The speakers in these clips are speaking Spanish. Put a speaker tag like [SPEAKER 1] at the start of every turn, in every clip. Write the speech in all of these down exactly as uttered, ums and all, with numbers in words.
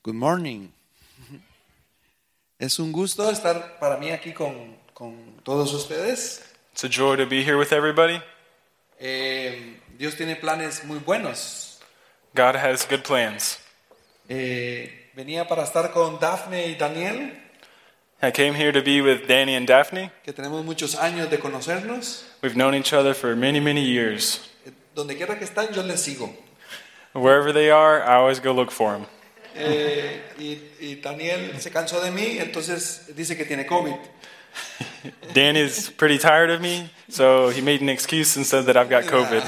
[SPEAKER 1] Good morning. Es un gusto estar para mí aquí con, con todos ustedes.
[SPEAKER 2] It's a joy to be here with everybody.
[SPEAKER 1] Eh, Dios tiene planes muy buenos.
[SPEAKER 2] God has good plans.
[SPEAKER 1] Eh, venía para estar con Daphne y Daniel,
[SPEAKER 2] I came here to be with Danny and Daphne.
[SPEAKER 1] que tenemos muchos años de conocernos.
[SPEAKER 2] We've known each other for many, many years.
[SPEAKER 1] Eh, Donde quiera que están, yo les sigo.
[SPEAKER 2] Wherever they are, I always go look for them.
[SPEAKER 1] Eh, y, y Daniel se cansó de mí, entonces dice que tiene COVID.
[SPEAKER 2] Danny's pretty tired of me, so he made an excuse and said that I've got COVID.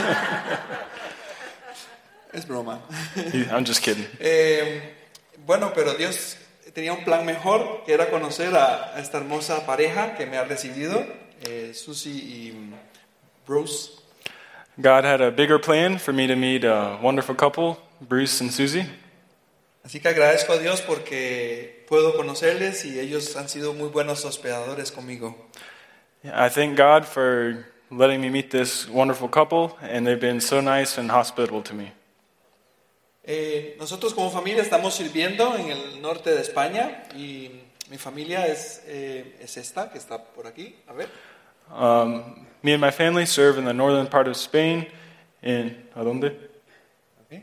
[SPEAKER 1] Es broma.
[SPEAKER 2] I'm just kidding.
[SPEAKER 1] Eh, bueno, pero Dios tenía un plan mejor, que era conocer a, a esta hermosa pareja que me ha recibido, eh, Susie y Bruce.
[SPEAKER 2] God had a bigger plan for me to meet a wonderful couple, Bruce and Susie.
[SPEAKER 1] Así que agradezco a Dios porque puedo conocerles y ellos han sido muy buenos hospedadores conmigo.
[SPEAKER 2] I thank God for letting me meet this wonderful couple, and they've been so nice and hospitable to me.
[SPEAKER 1] Eh, nosotros como familia estamos sirviendo en el norte de España y mi familia es, eh, es esta que está por aquí. A ver.
[SPEAKER 2] Um, me and my family serve in the northern part of Spain. In ¿a dónde?
[SPEAKER 1] Okay.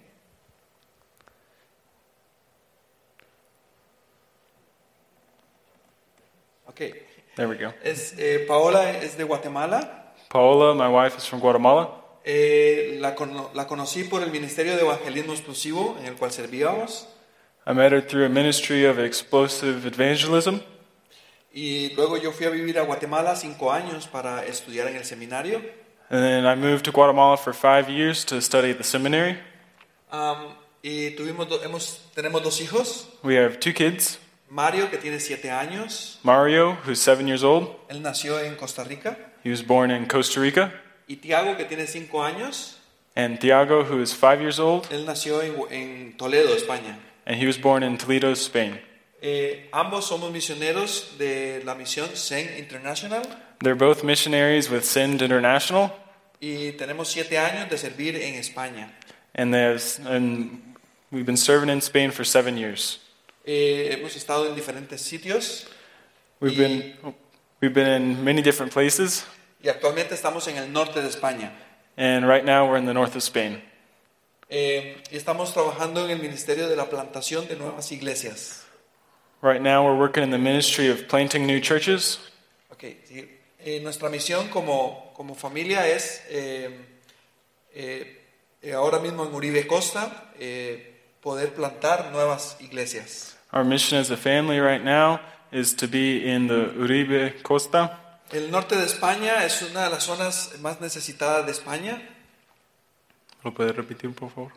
[SPEAKER 1] Okay.
[SPEAKER 2] There we go.
[SPEAKER 1] Es, eh, Paola es de Guatemala.
[SPEAKER 2] Paola, my wife, is from Guatemala.
[SPEAKER 1] Eh, la, cono- la conocí por el Ministerio de Evangelismo Explosivo en el cual servíamos
[SPEAKER 2] I met her through a ministry of explosive evangelism.
[SPEAKER 1] y luego yo fui a vivir a Guatemala cinco años para estudiar en el seminario.
[SPEAKER 2] And then I moved to Guatemala for five years to study at the seminary.
[SPEAKER 1] Um, y tuvimos do- hemos, tenemos dos hijos,
[SPEAKER 2] We have two kids.
[SPEAKER 1] Mario que tiene siete años,
[SPEAKER 2] Mario, who's seven years old.
[SPEAKER 1] él nació en Costa Rica,
[SPEAKER 2] He was born in Costa Rica.
[SPEAKER 1] y Tiago que tiene cinco años,
[SPEAKER 2] And Thiago, who is five years old.
[SPEAKER 1] él nació en, en Toledo, España.
[SPEAKER 2] And he was born in Toledo, Spain.
[SPEAKER 1] Eh, ambos somos misioneros de la misión S E N International
[SPEAKER 2] They're both missionaries with Send International.
[SPEAKER 1] y tenemos siete años de servir en España.
[SPEAKER 2] And, there's, and we've been serving in Spain for seven years.
[SPEAKER 1] Eh, hemos estado en diferentes sitios
[SPEAKER 2] We've been, we've been in many different places.
[SPEAKER 1] y actualmente estamos en el norte de España.
[SPEAKER 2] And right now we're in the north of Spain.
[SPEAKER 1] Eh, y estamos trabajando en el ministerio de la plantación de nuevas iglesias.
[SPEAKER 2] Right now we're working in the ministry of planting new churches.
[SPEAKER 1] Okay, sí. Eh, nuestra misión como, como familia es eh, eh, eh, ahora mismo en Uribe Costa eh, poder plantar nuevas iglesias.
[SPEAKER 2] Our mission as a family right now is to be in the Uribe Costa.
[SPEAKER 1] El norte de España es una de las zonas más necesitadas de España.
[SPEAKER 2] ¿Lo puede repetir, por favor?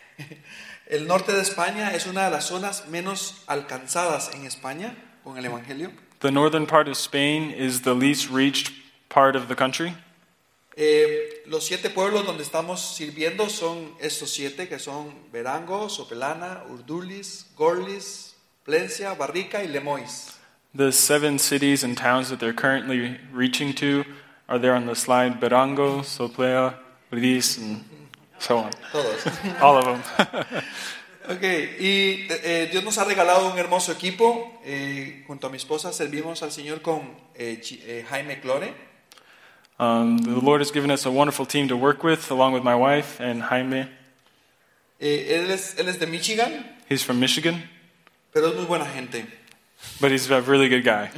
[SPEAKER 1] El norte de España es una de las zonas menos alcanzadas en España con el Evangelio.
[SPEAKER 2] The northern part of Spain is the least reached part of the country.
[SPEAKER 1] Eh, los siete pueblos donde estamos sirviendo son estos siete, que son Verango, Sopelana, Urduliz, Gorliz, Plencia, Barrica y Lemois.
[SPEAKER 2] The seven cities and towns that they're currently reaching to are there on the slide: Berango, Soplea, Urdiz, and so on.
[SPEAKER 1] Todos.
[SPEAKER 2] All of them.
[SPEAKER 1] Okay, y eh, Dios nos ha regalado un hermoso equipo. Eh, junto a mi esposa servimos al Señor con eh, Chi- eh, Jaime Clore.
[SPEAKER 2] um, the Lord has given us a wonderful team to work with, along with my wife and Jaime.
[SPEAKER 1] Eh, él, es, él es de Michigan,
[SPEAKER 2] He's from Michigan,
[SPEAKER 1] pero es muy buena gente.
[SPEAKER 2] but he's a really good guy.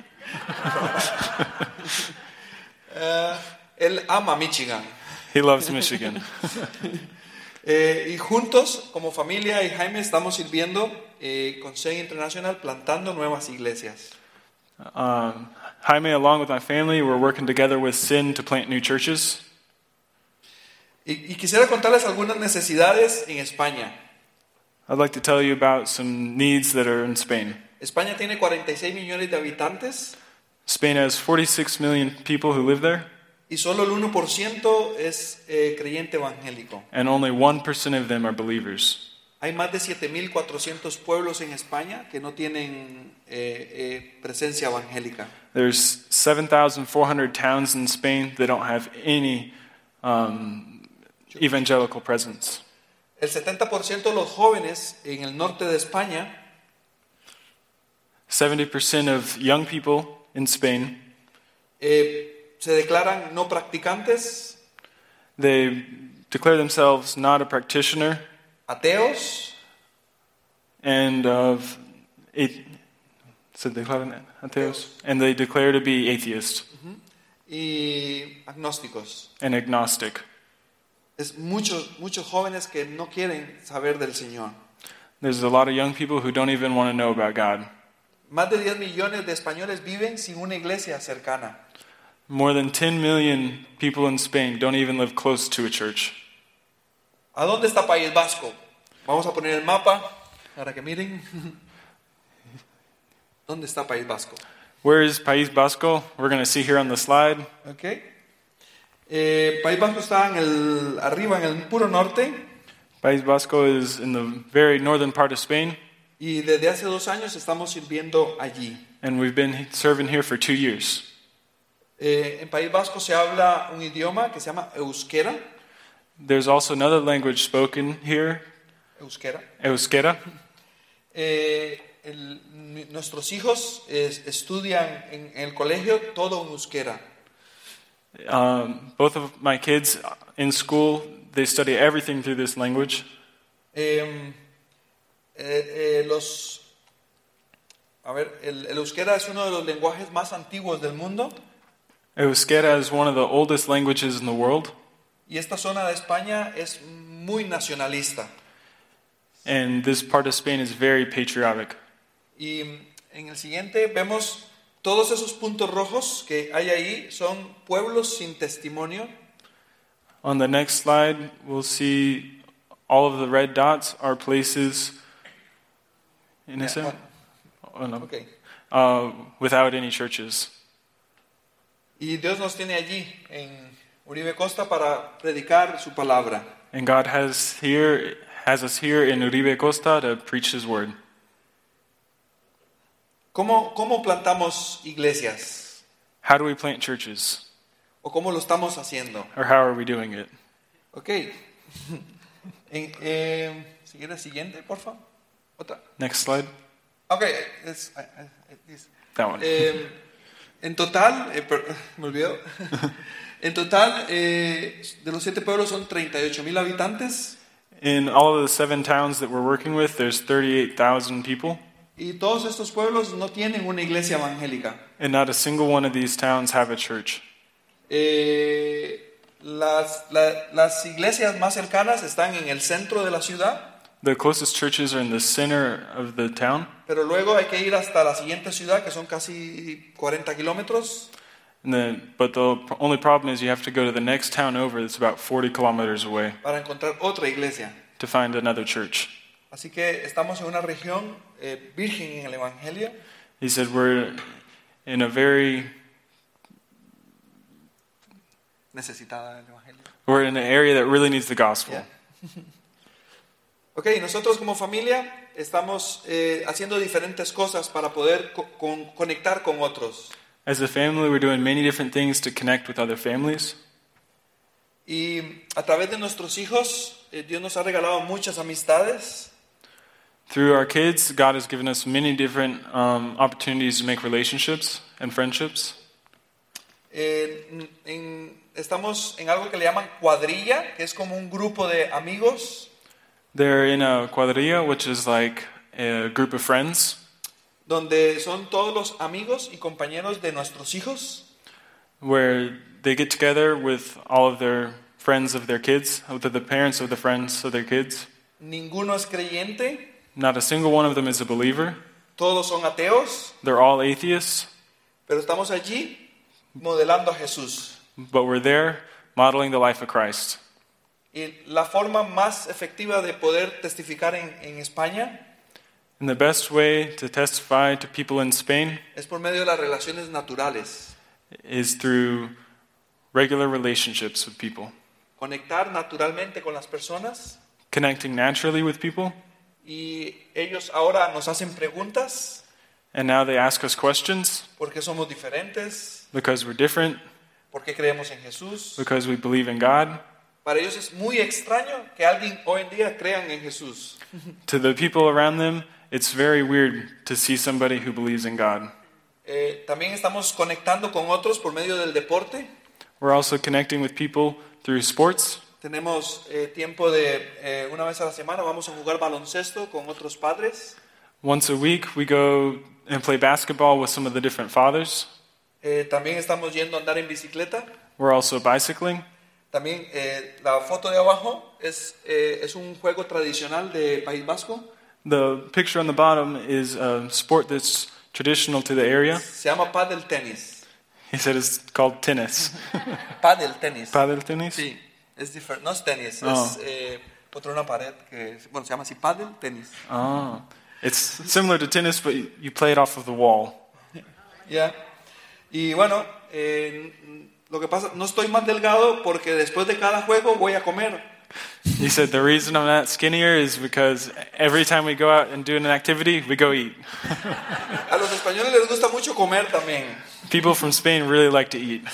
[SPEAKER 1] Eh, él ama Michigan.
[SPEAKER 2] He loves Michigan.
[SPEAKER 1] Eh, y juntos, como familia y Jaime, estamos sirviendo eh, con S E N International, plantando nuevas iglesias.
[SPEAKER 2] Um, Jaime, along with my family, we're working together with Sin to plant new churches.
[SPEAKER 1] Y, y quisiera contarles algunas necesidades en España.
[SPEAKER 2] I'd like to tell you about some needs that are in Spain.
[SPEAKER 1] España tiene cuarenta y seis millones de habitantes
[SPEAKER 2] Spain has forty-six million people who live there,
[SPEAKER 1] y solo el uno por ciento es eh, creyente evangélico.
[SPEAKER 2] and only one percent of them are believers.
[SPEAKER 1] Hay más de siete mil cuatrocientos pueblos en España que no tienen eh, eh, presencia evangélica.
[SPEAKER 2] There's seven thousand four hundred towns in Spain that don't have any um, evangelical presence.
[SPEAKER 1] el setenta por ciento de los jóvenes en el norte de España
[SPEAKER 2] seventy percent of young people in Spain,
[SPEAKER 1] eh, se declaran no practicantes,
[SPEAKER 2] they declare themselves not a practitioner
[SPEAKER 1] ateos,
[SPEAKER 2] and of a- so they declare atheos, and they declare to be atheist
[SPEAKER 1] y agnósticos.
[SPEAKER 2] and agnostic.
[SPEAKER 1] Es muchos, muchos jóvenes que no quieren saber del Señor.
[SPEAKER 2] There's a lot of young people who don't even want to know about God.
[SPEAKER 1] Más de diez millones de españoles viven sin una iglesia cercana.
[SPEAKER 2] More than ten million people in Spain don't even live close to a church.
[SPEAKER 1] ¿A dónde está País Vasco? Vamos a poner el mapa para que miren. ¿Dónde está País Vasco?
[SPEAKER 2] Where is País Vasco? We're going to see here on the slide.
[SPEAKER 1] Okay. Eh, País Vasco está en el, arriba en el puro norte
[SPEAKER 2] País Vasco is in the very northern part of Spain,
[SPEAKER 1] y desde hace dos años estamos sirviendo allí.
[SPEAKER 2] and we've been serving here for two years.
[SPEAKER 1] Eh, en País Vasco se habla un idioma que se llama euskera.
[SPEAKER 2] There's also another language spoken here,
[SPEAKER 1] Euskera.
[SPEAKER 2] Euskera.
[SPEAKER 1] Eh, el- n- nuestros hijos eh, estudian en, en el colegio todo en euskera.
[SPEAKER 2] Um, both of my kids in school, they study everything through this language.
[SPEAKER 1] Eh, eh, eh, los, a ver, el, el euskera es uno de los lenguajes más antiguos del mundo
[SPEAKER 2] Euskera is one of the oldest languages in the world,
[SPEAKER 1] y esta zona de España es muy nacionalista.
[SPEAKER 2] and this part of Spain is very patriotic.
[SPEAKER 1] Y en el siguiente vemos todos esos puntos rojos que hay ahí son pueblos sin testimonio.
[SPEAKER 2] On the next slide, we'll see all of the red dots are places in
[SPEAKER 1] Yeah,
[SPEAKER 2] ese-
[SPEAKER 1] one.
[SPEAKER 2] oh, no,
[SPEAKER 1] Okay.
[SPEAKER 2] uh, without any churches.
[SPEAKER 1] Y Dios nos tiene allí en Uribe Costa para predicar su palabra.
[SPEAKER 2] And God has here has us here in Uribe Costa to preach His word.
[SPEAKER 1] ¿Cómo, cómo plantamos iglesias?
[SPEAKER 2] How do we plant churches,
[SPEAKER 1] ¿O cómo lo estamos haciendo?
[SPEAKER 2] or how are we doing it?
[SPEAKER 1] Ok. En, eh, ¿Sigue la siguiente, por favor? Otra.
[SPEAKER 2] Next slide.
[SPEAKER 1] Ok. es- I- I- this.
[SPEAKER 2] That one.
[SPEAKER 1] Eh, en total, eh, per- me olvidó. En total, eh, de los siete pueblos son treinta y ocho mil habitantes
[SPEAKER 2] In all of the seven towns that we're working with, there's thirty-eight thousand people,
[SPEAKER 1] y todos estos pueblos no tienen una iglesia evangélica.
[SPEAKER 2] and not a single one of these towns have a church.
[SPEAKER 1] Eh, las, la- las iglesias más cercanas están en el centro de la ciudad,
[SPEAKER 2] The closest churches are in the center of the town,
[SPEAKER 1] pero luego hay que ir hasta la siguiente ciudad, que son casi cuarenta kilómetros,
[SPEAKER 2] and then, but the p- only problem is you have to go to the next town over that's about forty kilometers away
[SPEAKER 1] para encontrar otra iglesia.
[SPEAKER 2] to find another church.
[SPEAKER 1] Así que estamos en una región eh, virgen en el Evangelio.
[SPEAKER 2] He said we're in a very
[SPEAKER 1] Necesitada del Evangelio.
[SPEAKER 2] we're in an area that really needs the gospel.
[SPEAKER 1] Yeah. Ok, nosotros como familia estamos eh, haciendo diferentes cosas para poder co- con- conectar con otros.
[SPEAKER 2] As a family, we're doing many different things to connect with other families.
[SPEAKER 1] Y a través de nuestros hijos, eh, Dios nos ha regalado muchas amistades.
[SPEAKER 2] Through our kids, God has given us many different um, opportunities to make relationships and friendships.
[SPEAKER 1] Eh, en- en- estamos en algo que le llaman cuadrilla, que es como un grupo de amigos
[SPEAKER 2] They're in a cuadrilla, which is like a group of friends,
[SPEAKER 1] donde son todos los amigos y compañeros de nuestros hijos.
[SPEAKER 2] where they get together with all of their friends of their kids, with the parents of the friends of their kids.
[SPEAKER 1] Ninguno es creyente,
[SPEAKER 2] Not a single one of them is a believer.
[SPEAKER 1] todos son ateos,
[SPEAKER 2] They're all atheists,
[SPEAKER 1] pero estamos allí modelando a Jesús.
[SPEAKER 2] but we're there modeling the life of Christ.
[SPEAKER 1] Y la forma más efectiva de poder testificar en, en España
[SPEAKER 2] And the best way to testify to people in Spain
[SPEAKER 1] es por medio de las relaciones naturales.
[SPEAKER 2] is through regular relationships with people,
[SPEAKER 1] Conectar naturalmente con las personas
[SPEAKER 2] connecting naturally with people.
[SPEAKER 1] y ellos ahora nos hacen preguntas
[SPEAKER 2] And now they ask us questions
[SPEAKER 1] porque somos diferentes,
[SPEAKER 2] because we're different,
[SPEAKER 1] porque creemos en Jesús.
[SPEAKER 2] because we believe in God.
[SPEAKER 1] Para ellos es muy extraño que alguien hoy en día crean en Jesús.
[SPEAKER 2] To the people around them, it's very weird to see somebody who believes in God.
[SPEAKER 1] Eh, también estamos conectando con otros por medio del deporte.
[SPEAKER 2] We're also connecting with people through sports.
[SPEAKER 1] Tenemos eh, tiempo de eh, una vez a la semana vamos a jugar baloncesto con otros padres.
[SPEAKER 2] Once a week, we go and play basketball with some of the different fathers.
[SPEAKER 1] Eh, también estamos yendo a andar en bicicleta.
[SPEAKER 2] We're also bicycling.
[SPEAKER 1] También eh, la foto de abajo es, eh, es un juego tradicional de País Vasco.
[SPEAKER 2] The picture on the bottom is a sport that's traditional to the area.
[SPEAKER 1] Se llama pádel tenis.
[SPEAKER 2] He said it's called tennis.
[SPEAKER 1] Pádel tenis.
[SPEAKER 2] Paddle tennis?
[SPEAKER 1] Sí, es diferente. No es tenis,
[SPEAKER 2] Oh.
[SPEAKER 1] es eh, contra una pared que bueno se llama así pádel tenis.
[SPEAKER 2] Oh. It's similar to tennis, but you you play it off of the wall.
[SPEAKER 1] Ya. Y bueno, eh, lo que pasa, no estoy más delgado porque después de cada juego voy a comer.
[SPEAKER 2] He said the reason I'm not skinnier is because every time we go out and do an activity, we go eat.
[SPEAKER 1] A los españoles les gusta mucho comer también.
[SPEAKER 2] People from Spain really like to eat.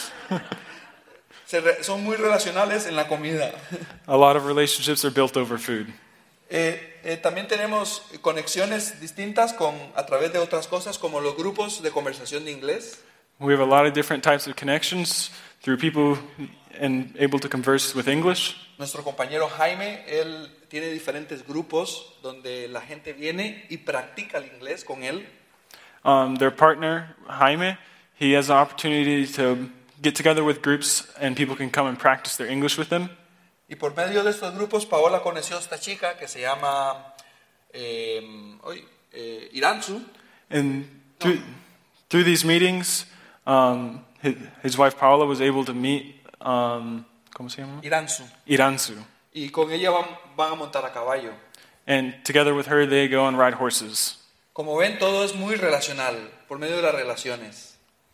[SPEAKER 1] Se re- son muy relacionales en la comida.
[SPEAKER 2] A lot of relationships are built over food.
[SPEAKER 1] Eh, eh, también tenemos conexiones distintas con, a través de otras cosas como los grupos de conversación de inglés.
[SPEAKER 2] We have a lot of different types of connections through people and able to converse with English.
[SPEAKER 1] Nuestro compañero Jaime, él tiene diferentes grupos donde la gente viene y practica el inglés con él.
[SPEAKER 2] Um, their partner, Jaime, he has an opportunity to get together with groups and people can come and practice their English with them.
[SPEAKER 1] Y por medio de estos grupos, Paola conoció a esta chica que se llama eh, oy, eh, Iranzu.
[SPEAKER 2] And through, through these meetings, um, his, his wife Paula was able to meet, um, ¿cómo se llama?
[SPEAKER 1] Iranzu.
[SPEAKER 2] Iranzu.
[SPEAKER 1] Y con ella van, van a montar a caballo.
[SPEAKER 2] And together with her, they go and ride horses.
[SPEAKER 1] Como ven, todo es muy relacional, por medio de las relaciones.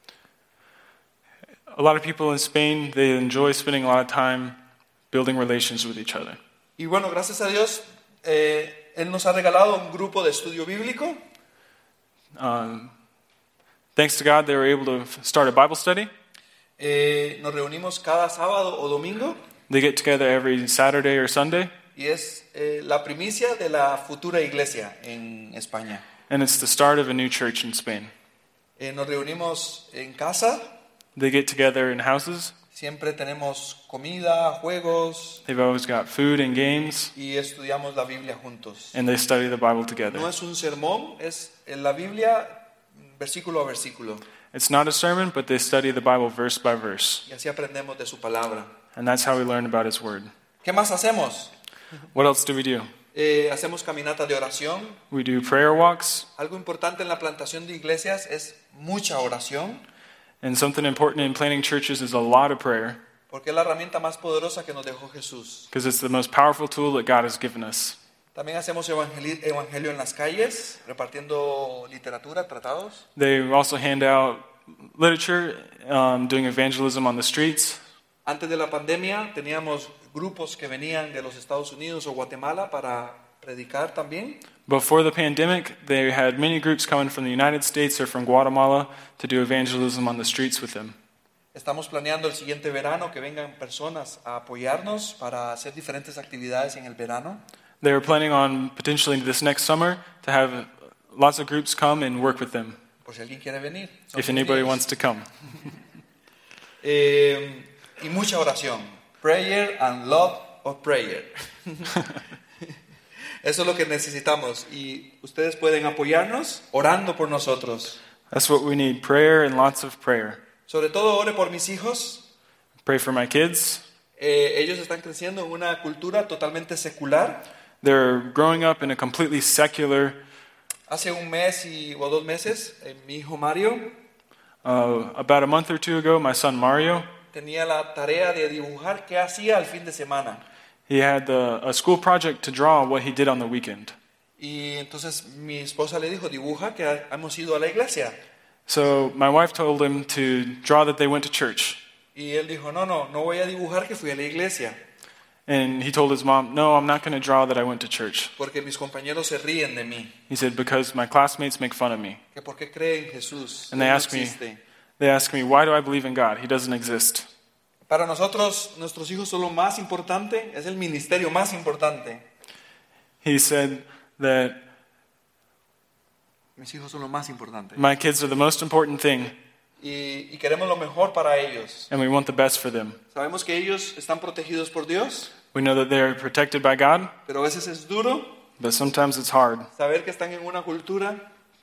[SPEAKER 2] A lot of people in Spain, they enjoy spending a lot of time building relations with each other.
[SPEAKER 1] Y bueno, gracias a Dios, eh, Él nos ha regalado un grupo de estudio bíblico.
[SPEAKER 2] Um, thanks to God, they were able to f- start a Bible study.
[SPEAKER 1] Eh, nos reunimos cada sábado o domingo
[SPEAKER 2] They get together every Saturday or Sunday,
[SPEAKER 1] y es eh, la primicia de la futura iglesia en España.
[SPEAKER 2] and it's the start of a new church in Spain.
[SPEAKER 1] Eh, nos reunimos en casa,
[SPEAKER 2] They get together in houses.
[SPEAKER 1] siempre tenemos comida, juegos
[SPEAKER 2] They've always got food and games,
[SPEAKER 1] y estudiamos la Biblia juntos.
[SPEAKER 2] and they study the Bible
[SPEAKER 1] No
[SPEAKER 2] together.
[SPEAKER 1] es un sermón, es en la Biblia versículo a versículo
[SPEAKER 2] It's not a sermon, but they study the Bible verse by verse,
[SPEAKER 1] y así aprendemos de su palabra.
[SPEAKER 2] and that's how we learn about His Word.
[SPEAKER 1] ¿Qué más hacemos?
[SPEAKER 2] What else do we do?
[SPEAKER 1] Eh, hacemos caminatas de oración.
[SPEAKER 2] We do prayer walks,
[SPEAKER 1] Algo importante en la plantación de iglesias es mucha oración,
[SPEAKER 2] and something important in planting churches is a lot of prayer,
[SPEAKER 1] porque es la herramienta más poderosa que nos dejó Jesús.
[SPEAKER 2] because it's the most powerful tool that God has given us.
[SPEAKER 1] También hacemos evangeli- evangelio en las calles, repartiendo literatura, tratados.
[SPEAKER 2] They also hand out literature, um, doing evangelism on the streets.
[SPEAKER 1] Antes de la pandemia teníamos grupos que venían de los Estados Unidos o Guatemala para predicar también.
[SPEAKER 2] Before the pandemic, they had many groups coming from the United States or from Guatemala to do evangelism on the streets with them.
[SPEAKER 1] Estamos planeando el siguiente verano que vengan personas a apoyarnos para hacer diferentes actividades en el verano.
[SPEAKER 2] They were planning on potentially this next summer to have lots of groups come and work with them,
[SPEAKER 1] Por si alguien quiere venir. Son
[SPEAKER 2] if anybody
[SPEAKER 1] bienvenidos.
[SPEAKER 2] wants to come.
[SPEAKER 1] Eh, y mucha oración. Prayer and love of prayer. Eso es lo que necesitamos. Y ustedes pueden apoyarnos orando por nosotros.
[SPEAKER 2] That's what we need, prayer and lots of prayer.
[SPEAKER 1] Sobre todo ore por mis hijos.
[SPEAKER 2] Pray for my kids.
[SPEAKER 1] Eh, ellos están creciendo en una cultura totalmente secular.
[SPEAKER 2] They're growing up in a completely secular.
[SPEAKER 1] Hace un mes y, o dos meses, eh, mi hijo Mario
[SPEAKER 2] Uh, about a month or two ago, my son Mario,
[SPEAKER 1] tenía la tarea de dibujar qué hacía al fin de semana.
[SPEAKER 2] he had the, a school project to draw what he did on the weekend.
[SPEAKER 1] Y entonces mi esposa le dijo, dibuja que ha- hemos ido a la iglesia.
[SPEAKER 2] So my wife told him to draw that they went to church.
[SPEAKER 1] Y él dijo, no, no, no voy a dibujar que fui a la iglesia,
[SPEAKER 2] And he told his mom, no, I'm not going to draw that I went to church.
[SPEAKER 1] porque mis compañeros se ríen de mí.
[SPEAKER 2] He said, because my classmates make fun of me.
[SPEAKER 1] Que por qué cree en Jesús.
[SPEAKER 2] And they
[SPEAKER 1] Él no
[SPEAKER 2] ask me-
[SPEAKER 1] existe.
[SPEAKER 2] They ask me, why do I believe in God? He doesn't exist.
[SPEAKER 1] Para nosotros, nuestros hijos son lo más importante, es el ministerio más importante.
[SPEAKER 2] He said that
[SPEAKER 1] Mis hijos son lo más importante.
[SPEAKER 2] my kids are the most important thing,
[SPEAKER 1] Y, y queremos lo mejor para ellos.
[SPEAKER 2] and we want the best for them.
[SPEAKER 1] Sabemos que ellos están protegidos por Dios,
[SPEAKER 2] We know that they're protected by God,
[SPEAKER 1] pero a veces es duro
[SPEAKER 2] but sometimes it's hard
[SPEAKER 1] saber que están en una cultura,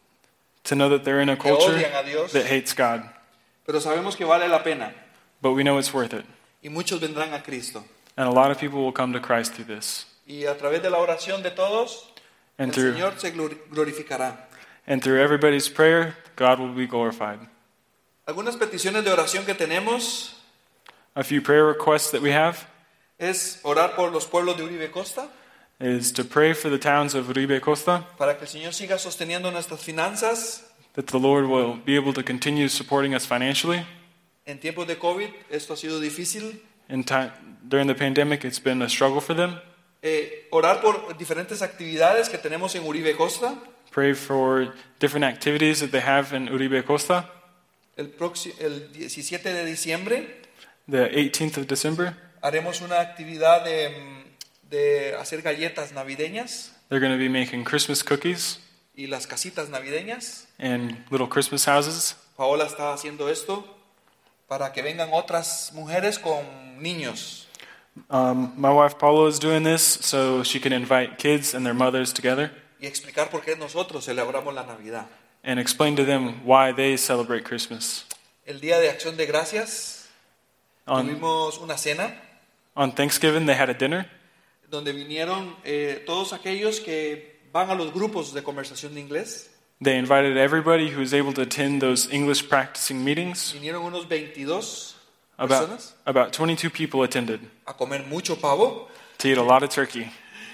[SPEAKER 2] to know that they're in a
[SPEAKER 1] que
[SPEAKER 2] culture
[SPEAKER 1] odian a Dios,
[SPEAKER 2] that hates God.
[SPEAKER 1] pero sabemos que vale la pena.
[SPEAKER 2] But we know it's worth it.
[SPEAKER 1] Y muchos vendrán a Cristo.
[SPEAKER 2] And a lot of people will come to Christ through this.
[SPEAKER 1] Y a través de la oración de todos,
[SPEAKER 2] And
[SPEAKER 1] el
[SPEAKER 2] through,
[SPEAKER 1] Señor se glori- glorificará.
[SPEAKER 2] and through everybody's prayer, God will be glorified.
[SPEAKER 1] Algunas peticiones de oración que tenemos
[SPEAKER 2] A few prayer requests that we have
[SPEAKER 1] es orar por los pueblos de Uribe Costa,
[SPEAKER 2] is to pray for the towns of Uribe Costa,
[SPEAKER 1] para que el Señor siga sosteniendo nuestras finanzas.
[SPEAKER 2] that the Lord will be able to continue supporting us financially.
[SPEAKER 1] En tiempos de COVID esto ha sido difícil.
[SPEAKER 2] In time, during the pandemic, it's been a struggle for them.
[SPEAKER 1] Eh, orar por diferentes actividades que tenemos en Uribe Costa.
[SPEAKER 2] Pray for different activities that they have in Uribe Costa.
[SPEAKER 1] El, próximo, el diecisiete de diciembre
[SPEAKER 2] The eighteenth of December,
[SPEAKER 1] haremos una actividad de, de hacer galletas navideñas
[SPEAKER 2] they're going to be making Christmas cookies
[SPEAKER 1] y las casitas navideñas.
[SPEAKER 2] and little Christmas houses.
[SPEAKER 1] Paola está haciendo esto para que vengan otras mujeres con niños.
[SPEAKER 2] Um, my wife Paula is doing this so she can invite kids and their mothers together
[SPEAKER 1] Y explicar por qué nosotros celebramos la Navidad.
[SPEAKER 2] and explain to them why they celebrate Christmas.
[SPEAKER 1] El Día de Acción de Gracias
[SPEAKER 2] On,
[SPEAKER 1] tuvimos una cena
[SPEAKER 2] on Thanksgiving, they had a dinner
[SPEAKER 1] donde vinieron eh, todos aquellos que van a los grupos de conversación de inglés.
[SPEAKER 2] They invited everybody who was able to attend those English practicing meetings.
[SPEAKER 1] Vinieron unos veintidós
[SPEAKER 2] About,
[SPEAKER 1] personas
[SPEAKER 2] about twenty-two people attended
[SPEAKER 1] a comer mucho pavo.
[SPEAKER 2] to eat a lot of turkey.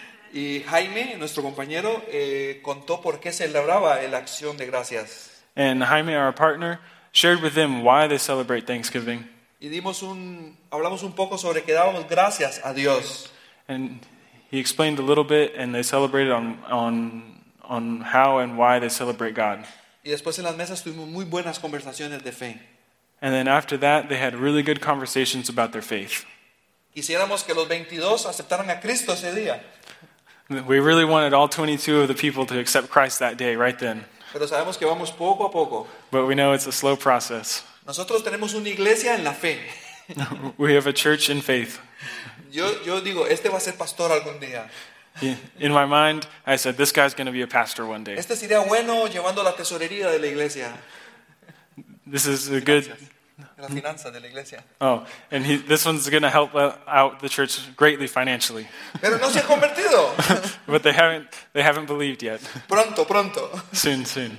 [SPEAKER 1] Y Jaime, nuestro compañero, eh, contó por qué celebraba la Acción de Gracias.
[SPEAKER 2] And Jaime, our partner, shared with them why they celebrate Thanksgiving.
[SPEAKER 1] Y dimos un, hablamos un poco sobre que dábamos gracias a Dios.
[SPEAKER 2] And he explained a little bit, and they celebrated on, on, on how and why they celebrate God.
[SPEAKER 1] Y después en las mesas tuvimos muy buenas conversaciones de fe.
[SPEAKER 2] And then after that, they had really good conversations about their faith.
[SPEAKER 1] Quisiéramos que los veintidós aceptaran a Cristo ese día,
[SPEAKER 2] We really wanted all twenty-two of the people to accept Christ that day, right then.
[SPEAKER 1] pero sabemos que vamos poco a poco.
[SPEAKER 2] But we know it's a slow process.
[SPEAKER 1] Nosotros tenemos una iglesia en la fe.
[SPEAKER 2] We have a church in faith.
[SPEAKER 1] Yo, yo digo, este va a ser pastor algún día.
[SPEAKER 2] In my mind, I said, this guy's going to be a pastor one day.
[SPEAKER 1] Este sería bueno llevando la tesorería de la iglesia,
[SPEAKER 2] This is a good...
[SPEAKER 1] de la finanza de la iglesia.
[SPEAKER 2] Oh, and he, this one's going to help out the church greatly financially.
[SPEAKER 1] Pero no se ha convertido.
[SPEAKER 2] But they haven't, they haven't believed yet.
[SPEAKER 1] Pronto, pronto.
[SPEAKER 2] Soon, soon.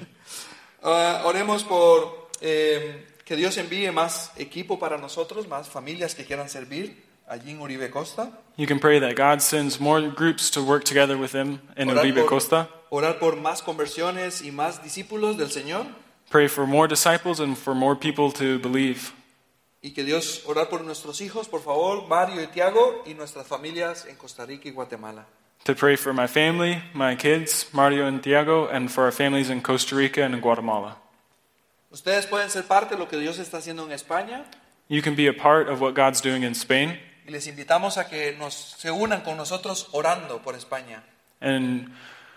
[SPEAKER 1] Uh, oremos por eh, que Dios envíe más equipo para nosotros, más familias que quieran servir allí en Uribe Costa.
[SPEAKER 2] You can pray that God sends more groups to work together with them in
[SPEAKER 1] Orar
[SPEAKER 2] Uribe
[SPEAKER 1] por,
[SPEAKER 2] Costa.
[SPEAKER 1] orar por más conversiones y más discípulos del Señor.
[SPEAKER 2] Pray for more disciples and for more people to believe.
[SPEAKER 1] Y que Dios, orar por nuestros hijos, por favor, Mario y Tiago, y nuestras familias en Costa Rica y Guatemala.
[SPEAKER 2] To pray for my family, my kids, Mario and Tiago, and for our families in Costa Rica and in Guatemala.
[SPEAKER 1] Ustedes pueden ser parte de lo que Dios está haciendo en España,
[SPEAKER 2] You can be a part of what God's doing in Spain.
[SPEAKER 1] y les invitamos a que nos, se unan con nosotros orando por España.
[SPEAKER 2] And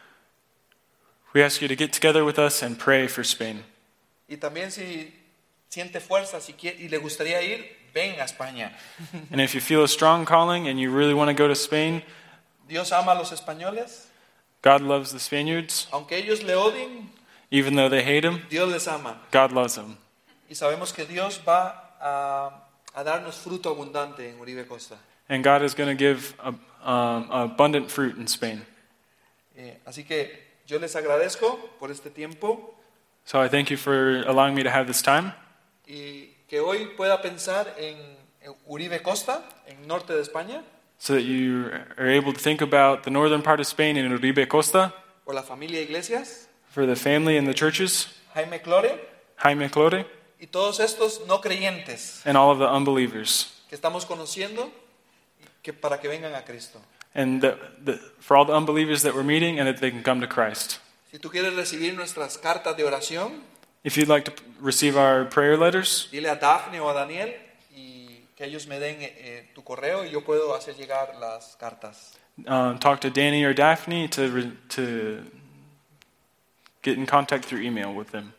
[SPEAKER 2] we ask you to get together with us and pray for Spain.
[SPEAKER 1] Y también si siente fuerza si quiere, y le gustaría ir, ven a España.
[SPEAKER 2] And if you feel a strong calling and you really want to go to Spain,
[SPEAKER 1] Dios ama a los españoles,
[SPEAKER 2] God loves the Spaniards.
[SPEAKER 1] aunque ellos le odien,
[SPEAKER 2] Even though they hate him,
[SPEAKER 1] Dios les ama.
[SPEAKER 2] God loves them.
[SPEAKER 1] Y sabemos que Dios va a, a darnos fruto abundante en Uribe Costa.
[SPEAKER 2] And God is going to give a, um, abundant fruit in Spain.
[SPEAKER 1] Eh, así que yo les agradezco por este tiempo
[SPEAKER 2] So I thank you for allowing me to have this time.
[SPEAKER 1] y que hoy pueda pensar en, en Uribe Costa, en norte de España,
[SPEAKER 2] So that you are able to think about the northern part of Spain in Uribe Costa,
[SPEAKER 1] por la familia Iglesias,
[SPEAKER 2] for the family and the churches,
[SPEAKER 1] Jaime Clore
[SPEAKER 2] Jaime Clore,
[SPEAKER 1] y todos estos no creyentes
[SPEAKER 2] and all of the unbelievers.
[SPEAKER 1] que estamos conociendo y que para que vengan a Cristo.
[SPEAKER 2] And the, the, for all the unbelievers that we're meeting and that they can come to Christ.
[SPEAKER 1] Si tú quieres recibir nuestras cartas de oración,
[SPEAKER 2] If you'd like to receive our prayer letters,
[SPEAKER 1] dile a Dafne o a Daniel y que que ellos me den eh, tu correo y yo puedo hacer llegar las cartas.
[SPEAKER 2] Uh, talk to Danny or Daphne to re- to get in contact through email with them.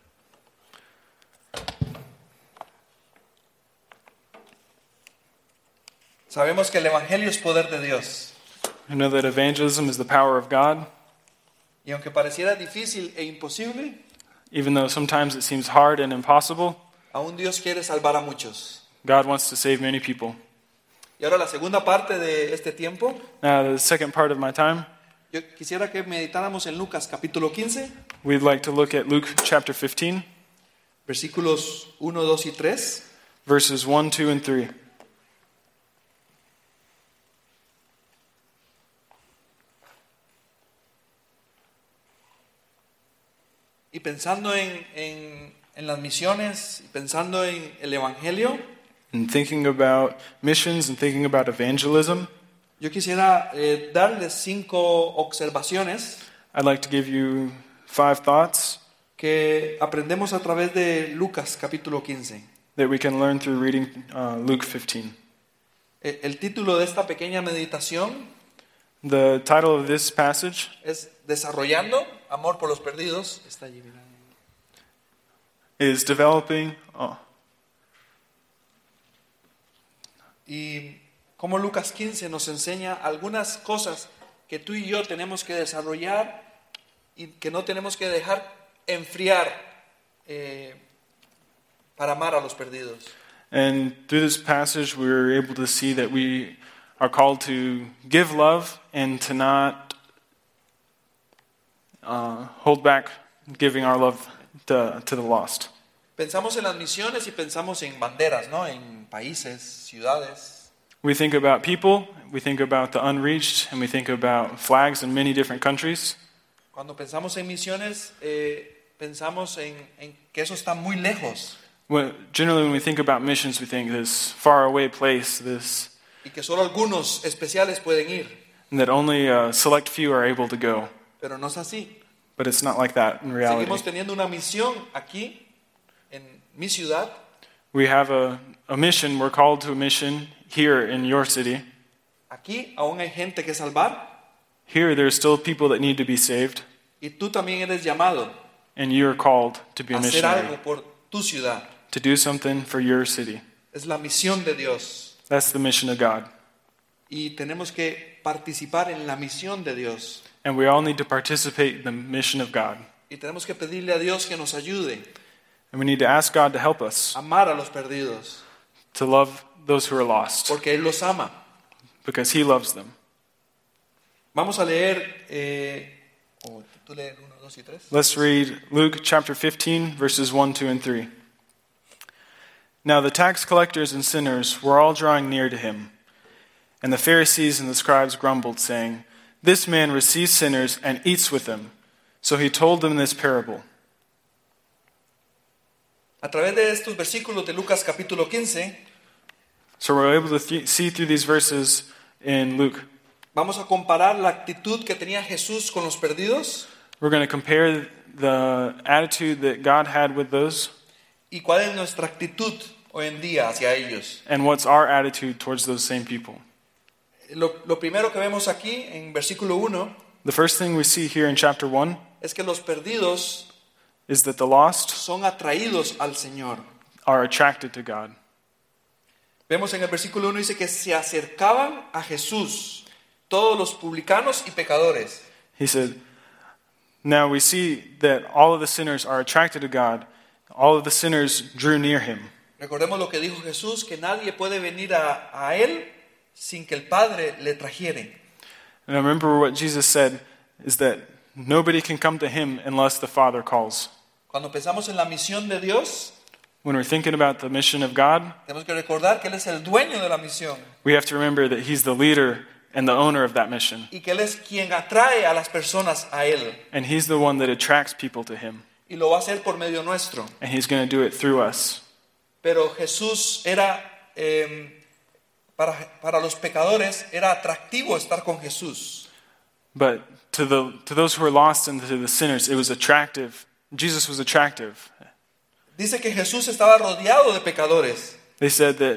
[SPEAKER 1] Sabemos que el evangelio es poder de Dios.
[SPEAKER 2] I know that evangelism is the power of God,
[SPEAKER 1] Y aunque pareciera difícil e imposible,
[SPEAKER 2] even though sometimes it seems hard and impossible.
[SPEAKER 1] aún Dios quiere salvar a muchos.
[SPEAKER 2] God wants to save many people.
[SPEAKER 1] Y ahora la segunda parte de este tiempo,
[SPEAKER 2] Now, the second part of my time,
[SPEAKER 1] yo quisiera que meditáramos en Lucas capítulo quince,
[SPEAKER 2] we'd like to look at Luke chapter fifteen,
[SPEAKER 1] versículos uno, dos y tres.
[SPEAKER 2] verses one, two, and three.
[SPEAKER 1] Y pensando en, en, en las misiones, y pensando en el evangelio,
[SPEAKER 2] And thinking about missions and thinking about evangelism,
[SPEAKER 1] yo quisiera eh, darles cinco observaciones
[SPEAKER 2] I'd like to give you five thoughts
[SPEAKER 1] que aprendemos a través de Lucas capítulo quince.
[SPEAKER 2] that we can learn through reading uh, Luke fifteen.
[SPEAKER 1] Eh, El título de esta pequeña meditación
[SPEAKER 2] The title of this passage
[SPEAKER 1] es Desarrollando amor por los perdidos. Está allí, mira.
[SPEAKER 2] is Developing... Oh,
[SPEAKER 1] Y como Lucas quince nos enseña algunas cosas que tú y yo tenemos que desarrollar y que no tenemos que dejar enfriar eh, para amar a los perdidos.
[SPEAKER 2] and through this passage we're able to see that we are called to give love and to not uh, hold back giving our love to, to the lost.
[SPEAKER 1] Pensamos en las misiones y pensamos en banderas, ¿no? En países, ciudades.
[SPEAKER 2] We think about people, we think about the unreached, and we think about flags in many different countries.
[SPEAKER 1] Cuando pensamos en misiones, eh, pensamos en, en que eso está muy lejos
[SPEAKER 2] When, generally, when we think about missions, we think this faraway place, this
[SPEAKER 1] y que solo algunos especiales pueden ir,
[SPEAKER 2] and that only a select few are able to go.
[SPEAKER 1] pero no es así.
[SPEAKER 2] But it's not like that in reality.
[SPEAKER 1] Seguimos teniendo una misión aquí, en mi ciudad,
[SPEAKER 2] We have a, a mission, we're called to a mission here in your city.
[SPEAKER 1] aquí aún hay gente que salvar
[SPEAKER 2] Here, there's still people that need to be saved,
[SPEAKER 1] y tú también eres llamado
[SPEAKER 2] and you're called to be
[SPEAKER 1] a
[SPEAKER 2] a
[SPEAKER 1] hacer
[SPEAKER 2] missionary,
[SPEAKER 1] algo por tu ciudad.
[SPEAKER 2] to do something for your city.
[SPEAKER 1] Es la misión de Dios
[SPEAKER 2] That's the mission of God.
[SPEAKER 1] y tenemos que participar en la misión de Dios
[SPEAKER 2] And we all need to participate in the mission of God.
[SPEAKER 1] y tenemos que pedirle a Dios que nos ayude
[SPEAKER 2] And we need to ask God to help us
[SPEAKER 1] a amar a los perdidos
[SPEAKER 2] to love those who are lost,
[SPEAKER 1] porque Él los ama.
[SPEAKER 2] because He loves them.
[SPEAKER 1] Vamos a leer, eh, oh, ¿tú lees uno, dos y tres?
[SPEAKER 2] Let's read Luke chapter fifteen, verses one, two, and three. Now the tax collectors and sinners were all drawing near to him, and the Pharisees and the scribes grumbled, saying, "This man receives sinners and eats with them." So he told them this parable.
[SPEAKER 1] A través de estos versículos de Lucas capítulo quince,
[SPEAKER 2] So we're able to th- see through these verses in Luke.
[SPEAKER 1] vamos a comparar la actitud que tenía Jesús con los perdidos
[SPEAKER 2] We're going to compare the attitude that God had with those
[SPEAKER 1] y cuál es nuestra actitud hoy en día hacia ellos.
[SPEAKER 2] and what's our attitude towards those same people.
[SPEAKER 1] Lo, lo primero que vemos aquí en versículo uno
[SPEAKER 2] The first thing we see here in chapter one
[SPEAKER 1] es que los perdidos
[SPEAKER 2] is that the lost
[SPEAKER 1] son atraídos al Señor.
[SPEAKER 2] are attracted to God.
[SPEAKER 1] Vemos en el versículo uno dice que se acercaban a Jesús todos los publicanos y pecadores.
[SPEAKER 2] He said, now we see that all of the sinners are attracted to God. All of the sinners drew near him.
[SPEAKER 1] Recordemos lo que dijo Jesús, que nadie puede venir a, a Él sin que el Padre le trajere.
[SPEAKER 2] And I remember what Jesus said is that nobody can come to him unless the Father calls.
[SPEAKER 1] Cuando pensamos en la misión de Dios,
[SPEAKER 2] When we're thinking about the mission of God,
[SPEAKER 1] tenemos que recordar que Él es el dueño de la misión
[SPEAKER 2] we have to remember that he's the leader and the owner of that mission.
[SPEAKER 1] y que Él es quien atrae a las personas a Él.
[SPEAKER 2] And he's the one that attracts people to him.
[SPEAKER 1] Y lo va a hacer por medio nuestro.
[SPEAKER 2] And he's going to do it through us.
[SPEAKER 1] Pero Jesús era, eh, para, para los pecadores, era atractivo estar con Jesús.
[SPEAKER 2] But to the to those who are lost and to the sinners, it was attractive. Jesus was attractive.
[SPEAKER 1] Dice que Jesús estaba rodeado de pecadores.
[SPEAKER 2] They said that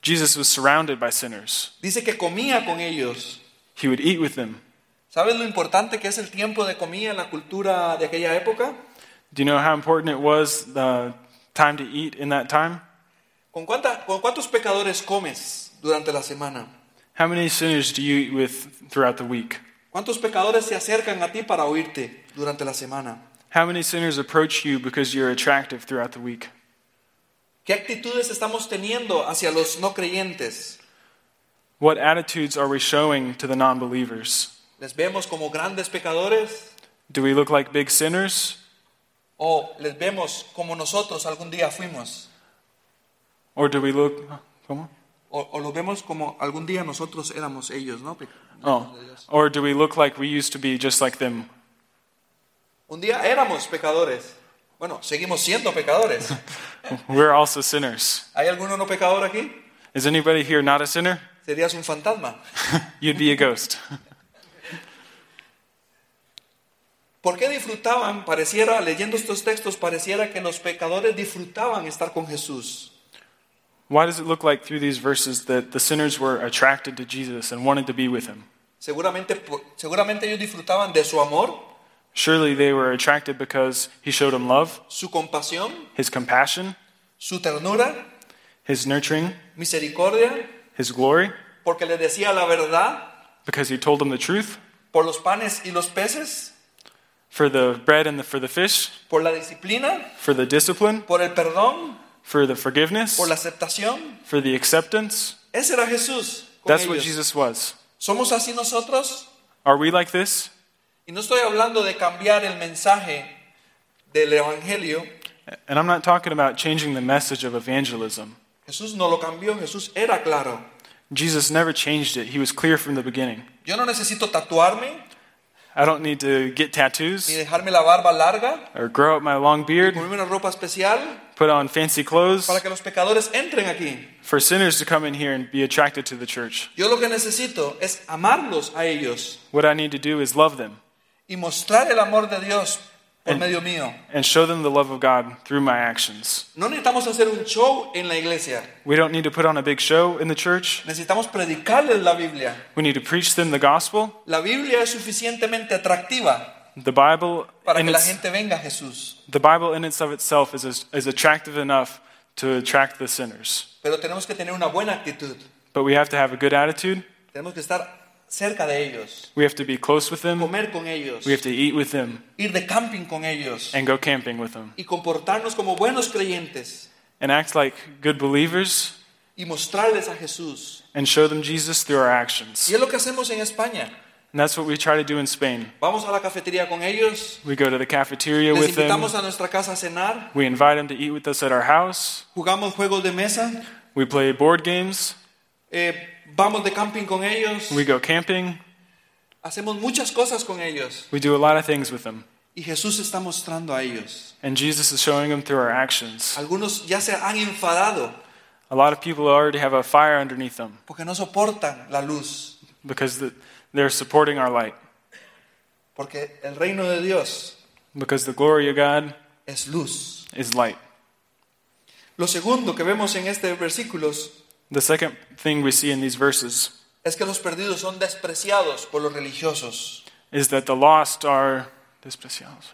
[SPEAKER 2] Jesus was surrounded by sinners.
[SPEAKER 1] Dice que comía con ellos.
[SPEAKER 2] He would eat with them.
[SPEAKER 1] ¿Sabes lo importante que es el tiempo de comida en la cultura de aquella época?
[SPEAKER 2] Do you know how important it was the time to eat in that time?
[SPEAKER 1] ¿Con, cuánta, ¿Con cuántos pecadores comes durante la semana?
[SPEAKER 2] How many sinners do you eat with throughout the week?
[SPEAKER 1] ¿Cuántos pecadores se acercan a ti para oírte durante la semana?
[SPEAKER 2] How many sinners approach you because you're attractive throughout the week?
[SPEAKER 1] ¿Qué actitudes estamos teniendo hacia los no creyentes?
[SPEAKER 2] What attitudes are we showing to the non-believers?
[SPEAKER 1] ¿Les vemos como grandes pecadores?
[SPEAKER 2] Do we look like big sinners?
[SPEAKER 1] ¿O les vemos como nosotros algún día fuimos?
[SPEAKER 2] Or do we look... ¿Cómo?
[SPEAKER 1] O, o lo vemos como algún día nosotros éramos ellos, ¿no?
[SPEAKER 2] Oh. Or do we look like we used to be just like them?
[SPEAKER 1] Un día éramos pecadores. Bueno, seguimos siendo pecadores.
[SPEAKER 2] We're also sinners.
[SPEAKER 1] ¿Hay alguno no pecador aquí?
[SPEAKER 2] Is anybody here not a sinner?
[SPEAKER 1] Serías un fantasma.
[SPEAKER 2] You'd be a ghost.
[SPEAKER 1] ¿Por qué disfrutaban? Pareciera, leyendo estos textos, pareciera que los pecadores disfrutaban estar con Jesús.
[SPEAKER 2] Why does it look like through these verses that the sinners were attracted to Jesus and wanted to be with him?
[SPEAKER 1] Seguramente, seguramente ellos disfrutaban de su amor,
[SPEAKER 2] Surely they were attracted because he showed them love,
[SPEAKER 1] su compasión,
[SPEAKER 2] his compassion,
[SPEAKER 1] su ternura,
[SPEAKER 2] his nurturing,
[SPEAKER 1] misericordia,
[SPEAKER 2] his glory,
[SPEAKER 1] porque les decía la verdad,
[SPEAKER 2] because he told them the truth,
[SPEAKER 1] por los panes y los peces,
[SPEAKER 2] for the bread and the, for the fish,
[SPEAKER 1] por la disciplina,
[SPEAKER 2] for the discipline,
[SPEAKER 1] por el perdón,
[SPEAKER 2] for the forgiveness,
[SPEAKER 1] por la aceptación.
[SPEAKER 2] for the acceptance.
[SPEAKER 1] Ese era Jesús con
[SPEAKER 2] That's what
[SPEAKER 1] ellos.
[SPEAKER 2] Jesus was.
[SPEAKER 1] ¿Somos así nosotros?
[SPEAKER 2] Are we like this?
[SPEAKER 1] Y no estoy hablando de cambiar el mensaje del evangelio.
[SPEAKER 2] And I'm not talking about changing the message of evangelism.
[SPEAKER 1] Jesús no lo cambió, Jesús era claro.
[SPEAKER 2] Jesus never changed it. He was clear from the beginning.
[SPEAKER 1] Yo no necesito tatuarme,
[SPEAKER 2] I don't need to get
[SPEAKER 1] ni
[SPEAKER 2] tattoos
[SPEAKER 1] dejarme la barba larga,
[SPEAKER 2] or grow up my long
[SPEAKER 1] ni
[SPEAKER 2] beard,
[SPEAKER 1] ponerme una ropa especial
[SPEAKER 2] put on fancy clothes
[SPEAKER 1] para que los pecadores entren aquí.
[SPEAKER 2] for sinners to come in here and be attracted to the church.
[SPEAKER 1] Yo lo que necesito es amarlos a ellos
[SPEAKER 2] What I need to do is love them
[SPEAKER 1] y mostrar el amor de Dios por
[SPEAKER 2] And-
[SPEAKER 1] medio mío.
[SPEAKER 2] and show them the love of God through my actions.
[SPEAKER 1] No necesitamos hacer un show en la iglesia.
[SPEAKER 2] We don't need to put on a big show in the church.
[SPEAKER 1] Necesitamos predicarles la Biblia.
[SPEAKER 2] We need to preach them the gospel.
[SPEAKER 1] La Biblia es suficientemente atractiva
[SPEAKER 2] The Bible
[SPEAKER 1] para
[SPEAKER 2] in
[SPEAKER 1] que la
[SPEAKER 2] its,
[SPEAKER 1] gente venga a Jesús.
[SPEAKER 2] the Bible in its of itself is, is attractive enough to attract the sinners.
[SPEAKER 1] Pero tenemos que tener una buena actitud.
[SPEAKER 2] But we have to have a good attitude.
[SPEAKER 1] Tenemos que estar cerca de ellos,
[SPEAKER 2] We have to be close with them.
[SPEAKER 1] comer con ellos,
[SPEAKER 2] We have to eat with them
[SPEAKER 1] ir de camping con ellos
[SPEAKER 2] and go camping with them.
[SPEAKER 1] y comportarnos como buenos creyentes
[SPEAKER 2] And act like good believers
[SPEAKER 1] y mostrarles a Jesús.
[SPEAKER 2] and show them Jesus through our actions.
[SPEAKER 1] Y es lo que hacemos en España.
[SPEAKER 2] And that's what we try to do in Spain.
[SPEAKER 1] Vamos a la cafetería con ellos,
[SPEAKER 2] We go to the cafeteria
[SPEAKER 1] les
[SPEAKER 2] with them.
[SPEAKER 1] invitamos a nuestra casa a cenar,
[SPEAKER 2] We invite them to eat with us at our house.
[SPEAKER 1] jugamos juegos de mesa,
[SPEAKER 2] We play board games.
[SPEAKER 1] eh, vamos de camping con ellos,
[SPEAKER 2] We go camping.
[SPEAKER 1] hacemos muchas cosas con ellos.
[SPEAKER 2] We do a lot of things with them.
[SPEAKER 1] Y Jesús está mostrando a ellos.
[SPEAKER 2] And Jesus is showing them through our actions.
[SPEAKER 1] Algunos ya se han enfadado
[SPEAKER 2] A lot of people already have a fire underneath them
[SPEAKER 1] porque no soportan la luz.
[SPEAKER 2] because the, they're supporting our light.
[SPEAKER 1] Porque el reino de Dios
[SPEAKER 2] Because the glory of God
[SPEAKER 1] es luz.
[SPEAKER 2] is light.
[SPEAKER 1] Lo segundo que vemos en este versículos
[SPEAKER 2] The second thing we see in these verses
[SPEAKER 1] es que los perdidos son despreciados por los religiosos.
[SPEAKER 2] is that the lost are despreciados.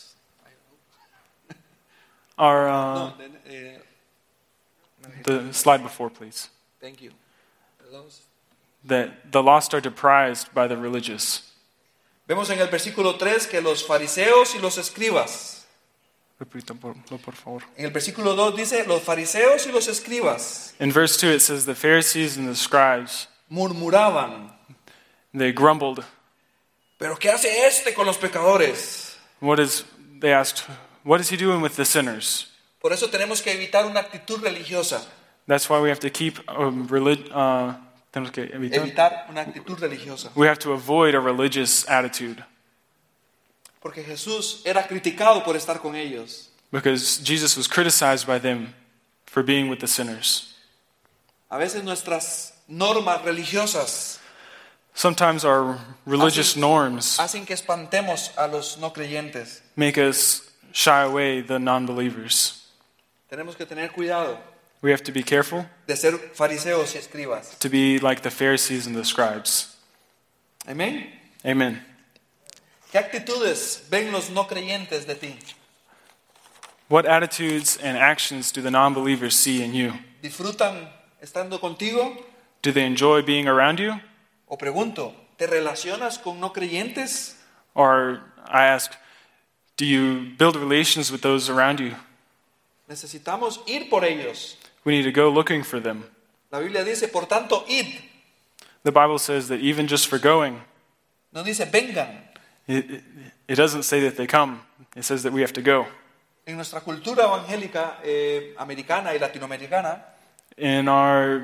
[SPEAKER 2] Are uh,
[SPEAKER 1] No, eh,
[SPEAKER 2] the slide before, please.
[SPEAKER 1] thank you. Perdón.
[SPEAKER 2] That the lost are deprived by the religious.
[SPEAKER 1] Vemos en el versículo tres que los fariseos y los escribas.
[SPEAKER 2] Repita por, por favor.
[SPEAKER 1] En el versículo dos dice los fariseos y los escribas
[SPEAKER 2] In verse two, it says the Pharisees and the scribes,
[SPEAKER 1] murmuraban.
[SPEAKER 2] they grumbled.
[SPEAKER 1] ¿Pero qué hace este con los pecadores?
[SPEAKER 2] What is, they asked, what is he doing with the sinners?
[SPEAKER 1] Por eso tenemos que evitar una actitud religiosa.
[SPEAKER 2] That's why we have to keep um, relig- uh, tenemos que evitar.
[SPEAKER 1] Evitar una actitud religiosa.
[SPEAKER 2] We have to avoid a religious attitude
[SPEAKER 1] Porque Jesús era criticado por estar con ellos.
[SPEAKER 2] because Jesus was criticized by them for being with the sinners.
[SPEAKER 1] A veces nuestras normas religiosas
[SPEAKER 2] Sometimes our religious
[SPEAKER 1] Hacen-
[SPEAKER 2] norms
[SPEAKER 1] hacen que espantemos a los no creyentes.
[SPEAKER 2] make us shy away the non-believers.
[SPEAKER 1] Tenemos que tener cuidado.
[SPEAKER 2] We have to be careful
[SPEAKER 1] de ser fariseos y escribas.
[SPEAKER 2] to be like the Pharisees and the scribes.
[SPEAKER 1] Amén.
[SPEAKER 2] Amen.
[SPEAKER 1] ¿Qué actitudes ven los no creyentes de ti?
[SPEAKER 2] What attitudes and actions do the non-believers see in you?
[SPEAKER 1] ¿Disfrutan estando contigo?
[SPEAKER 2] Do they enjoy being around you?
[SPEAKER 1] O pregunto, ¿te relacionas con no creyentes?
[SPEAKER 2] Or I ask, do you build relations with those around you?
[SPEAKER 1] Necesitamos ir por ellos.
[SPEAKER 2] We need to go looking for them.
[SPEAKER 1] La Biblia dice, por tanto, id.
[SPEAKER 2] The Bible says that even just for going,
[SPEAKER 1] No dice, vengan.
[SPEAKER 2] it, it, it doesn't say that they come. It says that we have to go.
[SPEAKER 1] En nuestra cultura evangélica eh, americana y latinoamericana,
[SPEAKER 2] In our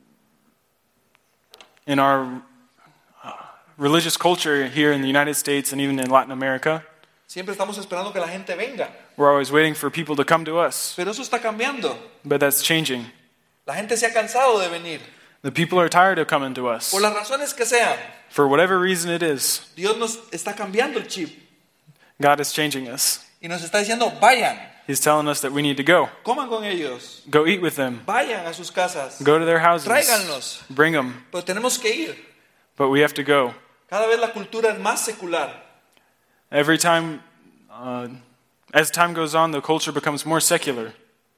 [SPEAKER 2] in our uh, religious culture here in the United States and even in Latin America,
[SPEAKER 1] siempre estamos esperando que la gente venga.
[SPEAKER 2] we're always waiting for people to come to us.
[SPEAKER 1] Pero eso está cambiando.
[SPEAKER 2] But that's changing.
[SPEAKER 1] La gente se ha cansado de venir.
[SPEAKER 2] The people are tired of coming to us.
[SPEAKER 1] Por las razones que sean,
[SPEAKER 2] For whatever reason it is,
[SPEAKER 1] Dios nos está cambiando el chip.
[SPEAKER 2] God is changing us.
[SPEAKER 1] Y nos está diciendo, vayan,
[SPEAKER 2] He's telling us that we need to go.
[SPEAKER 1] coman con ellos,
[SPEAKER 2] Go eat with them.
[SPEAKER 1] vayan a sus casas,
[SPEAKER 2] Go to their houses.
[SPEAKER 1] tráiganlos.
[SPEAKER 2] Bring them.
[SPEAKER 1] Pero tenemos que ir.
[SPEAKER 2] But we have to go.
[SPEAKER 1] Cada vez la cultura es más secular.
[SPEAKER 2] Every time, uh, as time goes on, the culture becomes more secular.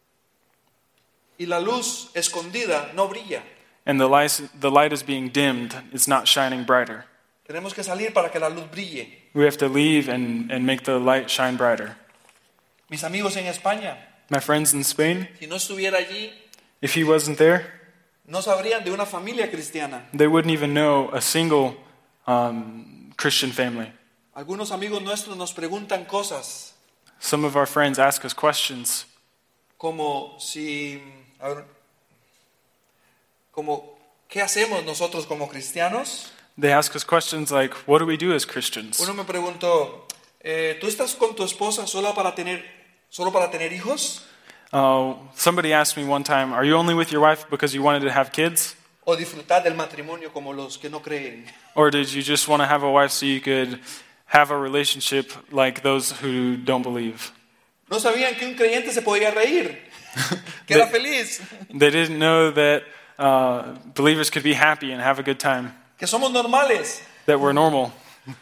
[SPEAKER 1] Y la luz escondida no brilla.
[SPEAKER 2] And the light, the light is being dimmed. It's not shining brighter.
[SPEAKER 1] Tenemos que salir para que la luz brille.
[SPEAKER 2] We have to leave and, and make the light shine brighter.
[SPEAKER 1] Mis amigos en España,
[SPEAKER 2] My friends in Spain,
[SPEAKER 1] si no estuviera allí,
[SPEAKER 2] if he wasn't there,
[SPEAKER 1] no sabrían de una familia cristiana.
[SPEAKER 2] they wouldn't even know a single um, Christian family.
[SPEAKER 1] Algunos amigos nuestros nos preguntan cosas
[SPEAKER 2] Some of our friends ask us questions
[SPEAKER 1] como si, a ver, como, ¿qué hacemos nosotros como cristianos?
[SPEAKER 2] They ask us questions like, what do we do as Christians?
[SPEAKER 1] Uno me preguntó, eh, ¿tú estás con tu esposa solo para tener, solo para tener hijos?
[SPEAKER 2] Uh, somebody asked me one time, are you only with your wife because you wanted to have kids?
[SPEAKER 1] ¿O disfrutar del matrimonio como los que no creen?
[SPEAKER 2] Or did you just want to have a wife so you could have a relationship like those who don't believe?
[SPEAKER 1] No sabían que un creyente se podía reír, que era feliz,
[SPEAKER 2] They didn't know that uh, believers could be happy and have a good time,
[SPEAKER 1] que somos normales.
[SPEAKER 2] that we're normal.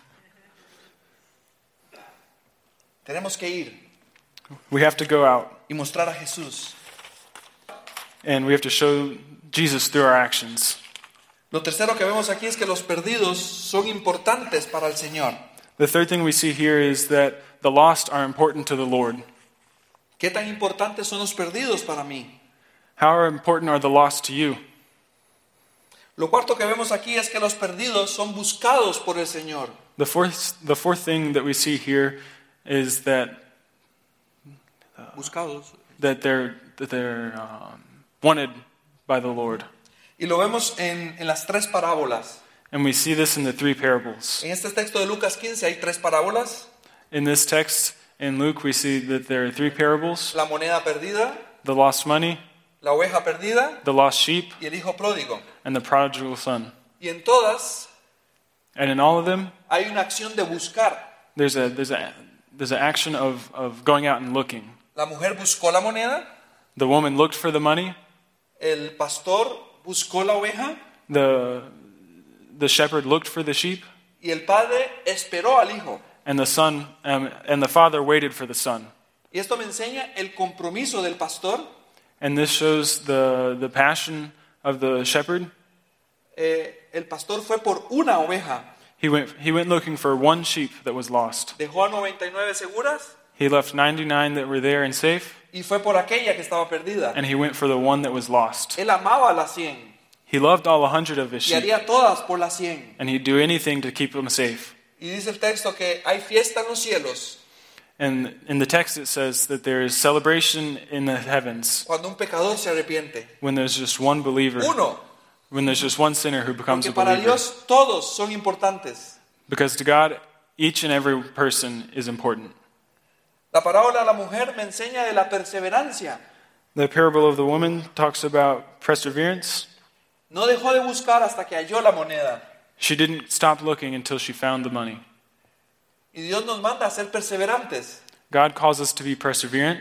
[SPEAKER 1] Tenemos que ir
[SPEAKER 2] We have to go out
[SPEAKER 1] y mostrar a Jesús.
[SPEAKER 2] and we have to show Jesus through our actions.
[SPEAKER 1] Lo tercero que vemos aquí es que los perdidos son importantes para el Señor.
[SPEAKER 2] The third thing we see here is that the lost are important to the Lord.
[SPEAKER 1] ¿Qué tan importantes son los perdidos para mí?
[SPEAKER 2] How important are the lost to you?
[SPEAKER 1] Lo cuarto que vemos aquí es que los perdidos son buscados por el Señor.
[SPEAKER 2] The fourth, the fourth thing that we see here is that
[SPEAKER 1] Buscados.
[SPEAKER 2] that they're that they're um, wanted by the Lord,
[SPEAKER 1] Y lo vemos en, en las tres parábolas.
[SPEAKER 2] and we see this in the three parables.
[SPEAKER 1] En este texto de Lucas quince hay tres parábolas.
[SPEAKER 2] In this text in Luke, we see that there are three parables:
[SPEAKER 1] La moneda perdida,
[SPEAKER 2] the lost money,
[SPEAKER 1] la oveja perdida
[SPEAKER 2] the lost sheep,
[SPEAKER 1] y el hijo pródigo.
[SPEAKER 2] and the prodigal son.
[SPEAKER 1] Y en todas
[SPEAKER 2] And in all of them,
[SPEAKER 1] hay una acción de buscar.
[SPEAKER 2] there's a there's a there's an action of of going out and looking.
[SPEAKER 1] La mujer buscó la moneda,
[SPEAKER 2] The woman looked for the money.
[SPEAKER 1] el pastor buscó la oveja
[SPEAKER 2] The the shepherd looked for the sheep,
[SPEAKER 1] y el padre esperó al hijo.
[SPEAKER 2] and the son um, and the father waited for the son.
[SPEAKER 1] Y esto me enseña el compromiso del pastor.
[SPEAKER 2] And this shows the the passion of the shepherd.
[SPEAKER 1] Eh, el pastor fue por una oveja.
[SPEAKER 2] He went he went looking for one sheep that was lost.
[SPEAKER 1] Dejó a noventa y nueve seguras
[SPEAKER 2] He left ninety-nine that were there and safe,
[SPEAKER 1] y fue por aquella que estaba perdida.
[SPEAKER 2] and he went for the one that was lost.
[SPEAKER 1] Él amaba a las cien
[SPEAKER 2] He loved all a hundred of his
[SPEAKER 1] y
[SPEAKER 2] sheep,
[SPEAKER 1] haría todas por las cien.
[SPEAKER 2] and he'd do anything to keep them safe.
[SPEAKER 1] Y dice el texto que hay fiesta en los cielos
[SPEAKER 2] And in the text it says that there is celebration in the heavens
[SPEAKER 1] cuando un pecador se arrepiente.
[SPEAKER 2] when there's just one believer,
[SPEAKER 1] Uno,
[SPEAKER 2] when there's just one sinner who becomes
[SPEAKER 1] porque
[SPEAKER 2] a
[SPEAKER 1] para
[SPEAKER 2] believer.
[SPEAKER 1] Dios todos son importantes.
[SPEAKER 2] Because to God, each and every person is important.
[SPEAKER 1] La parábola de la mujer me enseña de la perseverancia.
[SPEAKER 2] The parable of the woman talks about perseverance.
[SPEAKER 1] No dejó de buscar hasta que halló la moneda.
[SPEAKER 2] She didn't stop looking until she found the money.
[SPEAKER 1] Y Dios nos manda a ser perseverantes.
[SPEAKER 2] God calls us to be perseverant.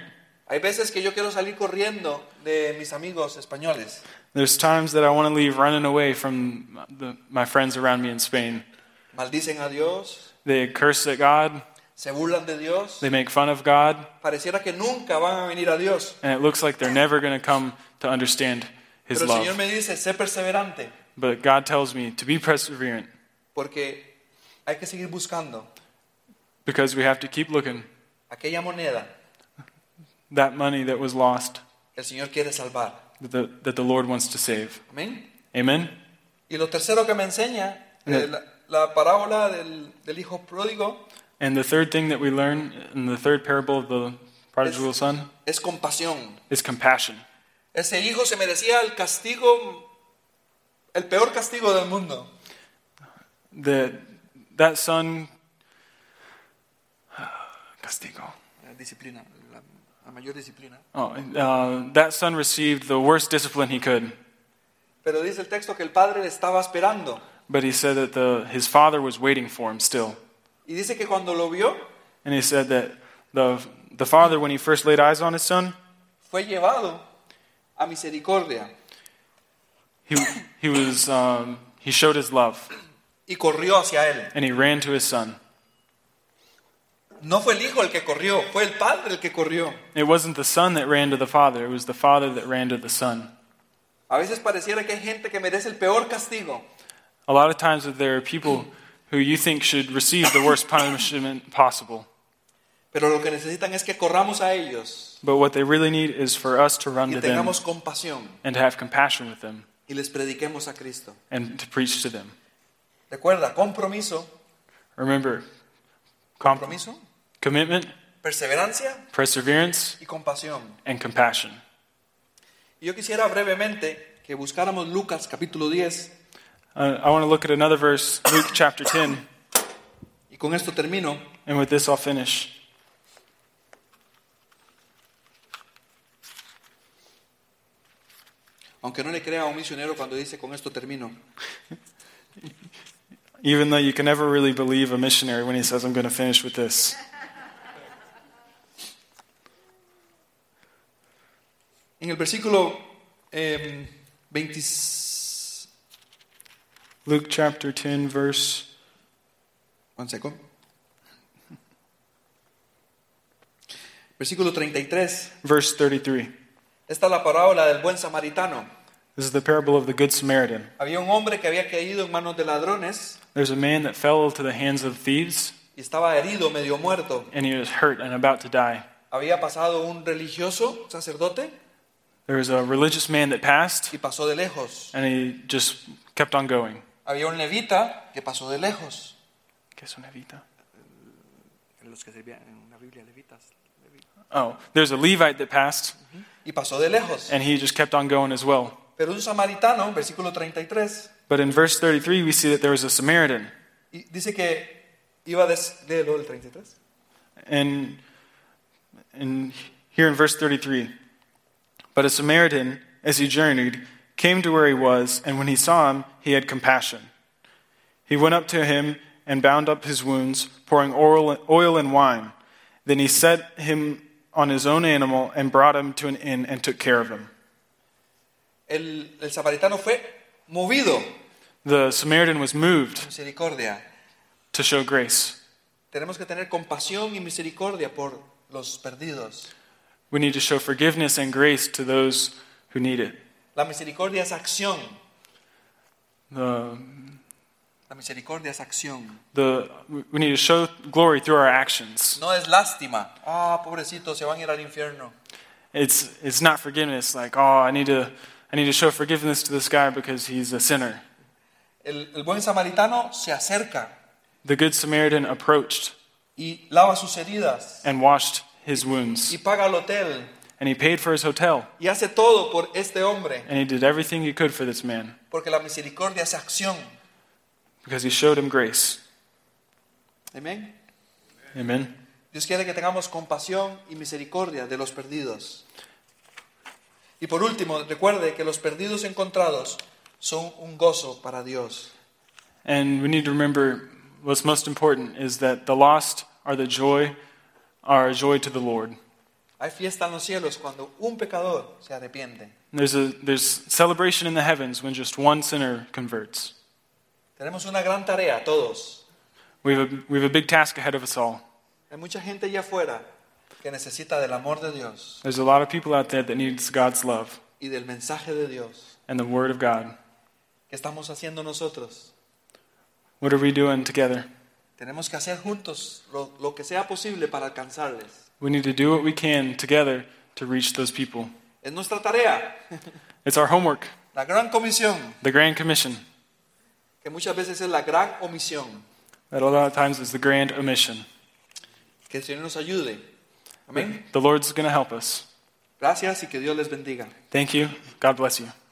[SPEAKER 1] Hay veces que yo quiero salir corriendo de mis amigos españoles.
[SPEAKER 2] There's times that I want to leave running away from the, my friends around me in Spain.
[SPEAKER 1] Maldicen a Dios,
[SPEAKER 2] They curse at God.
[SPEAKER 1] se burlan de Dios.
[SPEAKER 2] They make fun of God.
[SPEAKER 1] Pareciera que nunca van a venir a Dios.
[SPEAKER 2] And it looks like they're never going to come to understand His
[SPEAKER 1] Pero el Señor
[SPEAKER 2] love.
[SPEAKER 1] me dice, sé perseverante,
[SPEAKER 2] But God tells me to be perseverant
[SPEAKER 1] porque hay que seguir buscando
[SPEAKER 2] because we have to keep looking.
[SPEAKER 1] aquella moneda
[SPEAKER 2] That money that was lost,
[SPEAKER 1] que el Señor quiere salvar.
[SPEAKER 2] that the, that the Lord wants to save.
[SPEAKER 1] Amén.
[SPEAKER 2] Amen?
[SPEAKER 1] Y lo tercero que me enseña eh, la, la parábola del, del hijo pródigo
[SPEAKER 2] And the third thing that we learn in the third parable of the prodigal son
[SPEAKER 1] es compasión.
[SPEAKER 2] is compassion.
[SPEAKER 1] Ese hijo se merecía el castigo, el peor castigo del mundo.
[SPEAKER 2] That, that son, castigo.
[SPEAKER 1] La disciplina, la, la mayor disciplina.
[SPEAKER 2] Oh, uh, that son received the worst discipline he could.
[SPEAKER 1] Pero dice el texto que el padre le estaba esperando.
[SPEAKER 2] But he said that the, his father was waiting for him still.
[SPEAKER 1] Y dice que cuando lo vio,
[SPEAKER 2] And he said that the, the father, when he first laid eyes on his son,
[SPEAKER 1] fue llevado a misericordia
[SPEAKER 2] he, he, was, um, he showed his love.
[SPEAKER 1] y corrió hacia él.
[SPEAKER 2] And he ran to his son.
[SPEAKER 1] No fue el hijo el que corrió, fue el padre el que corrió.
[SPEAKER 2] It wasn't the son that ran to the father, it was the father that ran to the son.
[SPEAKER 1] A veces pareciera que hay gente que merece el peor castigo.
[SPEAKER 2] A lot of times there are people who you think should receive the worst punishment possible.
[SPEAKER 1] Pero lo que necesitan es que corramos a ellos
[SPEAKER 2] But what they really need is for us to run
[SPEAKER 1] y
[SPEAKER 2] to them
[SPEAKER 1] tengamos compasión
[SPEAKER 2] and to have compassion with them
[SPEAKER 1] y les prediquemos a Cristo.
[SPEAKER 2] and to preach to them.
[SPEAKER 1] Recuerda, compromiso,
[SPEAKER 2] Remember, comp-
[SPEAKER 1] compromiso,
[SPEAKER 2] commitment,
[SPEAKER 1] perseverancia
[SPEAKER 2] perseverance,
[SPEAKER 1] y compasión.
[SPEAKER 2] and compassion.
[SPEAKER 1] Y yo quisiera brevemente que buscáramos Lucas capítulo diez
[SPEAKER 2] Uh, I want to look at another verse, Luke chapter ten,
[SPEAKER 1] y con esto termino.
[SPEAKER 2] and with this I'll finish.
[SPEAKER 1] Aunque no le crea a un misionero cuando dice con esto termino.
[SPEAKER 2] Even though you can never really believe a missionary when he says, I'm going to finish with this.
[SPEAKER 1] En el versículo eh, veinte,
[SPEAKER 2] Luke chapter ten, verse
[SPEAKER 1] one second. Versículo treinta y tres.
[SPEAKER 2] verse thirty-three.
[SPEAKER 1] Esta es la parábola del buen samaritano.
[SPEAKER 2] This is the parable of the Good Samaritan.
[SPEAKER 1] Había un hombre que había caído en manos de ladrones
[SPEAKER 2] There's a man that fell into the hands of thieves,
[SPEAKER 1] y estaba herido, medio muerto.
[SPEAKER 2] and he was hurt and about to die.
[SPEAKER 1] Había pasado un religioso, sacerdote,
[SPEAKER 2] There was a religious man that passed,
[SPEAKER 1] y pasó de lejos.
[SPEAKER 2] and he just kept on going.
[SPEAKER 1] Había un levita que pasó de lejos.
[SPEAKER 2] ¿Qué es una levita?
[SPEAKER 1] Los que servían en una Biblia, levitas.
[SPEAKER 2] Oh, there's a Levite that passed,
[SPEAKER 1] Y pasó de lejos.
[SPEAKER 2] and he just kept on going as well.
[SPEAKER 1] Pero un samaritano, versículo treinta y tres,
[SPEAKER 2] But in verse thirty-three, we see that there was a Samaritan.
[SPEAKER 1] y dice que iba des... Léelo el treinta y tres.
[SPEAKER 2] And, and here in verse thirty-three, but a Samaritan, as he journeyed, came to where he was, and when he saw him, he had compassion. He went up to him and bound up his wounds, pouring oil, oil and wine. Then he set him on his own animal and brought him to an inn and took care of him.
[SPEAKER 1] El, el samaritano fue movido.
[SPEAKER 2] The Samaritan was moved
[SPEAKER 1] Misericordia.
[SPEAKER 2] to show grace.
[SPEAKER 1] Tenemos que tener compasión y misericordia por los perdidos.
[SPEAKER 2] We need to show forgiveness and grace to those who need it.
[SPEAKER 1] La misericordia es acción.
[SPEAKER 2] The,
[SPEAKER 1] La misericordia es acción.
[SPEAKER 2] the, we need to show glory through our actions.
[SPEAKER 1] No es lástima. Ah, pobrecito, se van a ir al infierno.
[SPEAKER 2] It's it's not forgiveness like, oh, I need to I need to show forgiveness to this guy because he's a sinner.
[SPEAKER 1] El, el buen samaritano se acerca
[SPEAKER 2] The good Samaritan approached
[SPEAKER 1] y lava sus heridas
[SPEAKER 2] and washed his wounds.
[SPEAKER 1] y paga el hotel
[SPEAKER 2] And he paid for his hotel.
[SPEAKER 1] y hace todo por este hombre,
[SPEAKER 2] And he did everything he could for this man
[SPEAKER 1] porque la misericordia es acción.
[SPEAKER 2] because he showed him grace.
[SPEAKER 1] Amén.
[SPEAKER 2] Amen.
[SPEAKER 1] Dios quiere que tengamos compasión y misericordia de los perdidos. Y por último, recuerde que los perdidos encontrados son un gozo para Dios.
[SPEAKER 2] And we need to remember what's most important is that the lost are the joy, are a joy to the Lord.
[SPEAKER 1] Hay fiesta en los cielos cuando un pecador se arrepiente.
[SPEAKER 2] There's a there's celebration in the heavens when just one sinner converts.
[SPEAKER 1] Tenemos una gran tarea todos.
[SPEAKER 2] We have a, we have a big task ahead of us all.
[SPEAKER 1] Hay mucha gente allá afuera que necesita del amor de Dios
[SPEAKER 2] There's a lot of people out there that needs God's love
[SPEAKER 1] y del mensaje de Dios.
[SPEAKER 2] and the word of God.
[SPEAKER 1] ¿Qué estamos haciendo nosotros?
[SPEAKER 2] What are we doing together?
[SPEAKER 1] Tenemos que hacer juntos lo, lo que sea posible para alcanzarles.
[SPEAKER 2] We need to do what we can together to reach those people.
[SPEAKER 1] Es nuestra tarea,
[SPEAKER 2] It's our homework,
[SPEAKER 1] la gran comisión,
[SPEAKER 2] the Grand Commission.
[SPEAKER 1] que muchas veces es la gran omisión.
[SPEAKER 2] That a lot of times is the grand omission.
[SPEAKER 1] Que el Señor nos ayude. Amén.
[SPEAKER 2] The Lord's going to help us.
[SPEAKER 1] Gracias y que Dios les bendiga.
[SPEAKER 2] Thank you. God bless you.